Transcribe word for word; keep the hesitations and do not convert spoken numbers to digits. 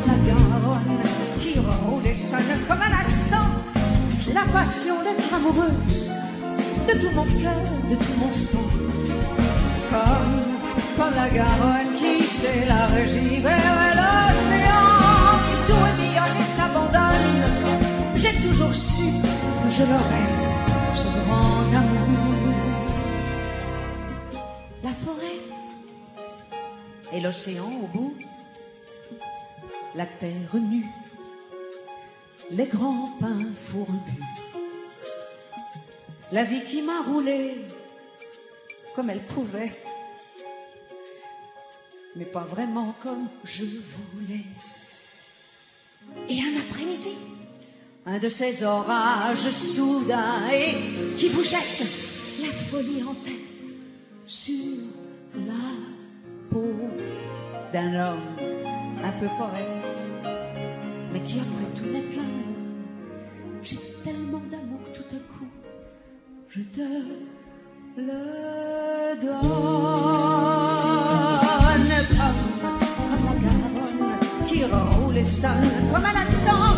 comme la Garonne qui roule et sonne comme un accent. J'ai la passion d'être amoureuse de tout mon cœur, de tout mon sang. Comme, comme la Garonne qui s'élargit vers l'océan, qui tourbillonne et s'abandonne. J'ai toujours su que je l'aurais, ce grand amour. La forêt et l'océan au bout, la terre nue, les grands pins fourbus, la vie qui m'a roulé comme elle pouvait, mais pas vraiment comme je voulais. Et un après-midi, un de ces orages soudains et qui vous jette la folie en tête sur la peau d'un homme un peu poète, mais qui après tout n'est qu'un homme. J'ai tellement d'amour que tout à coup je te le donne. Comme, comme la Garonne qui roule et sonne comme un accent.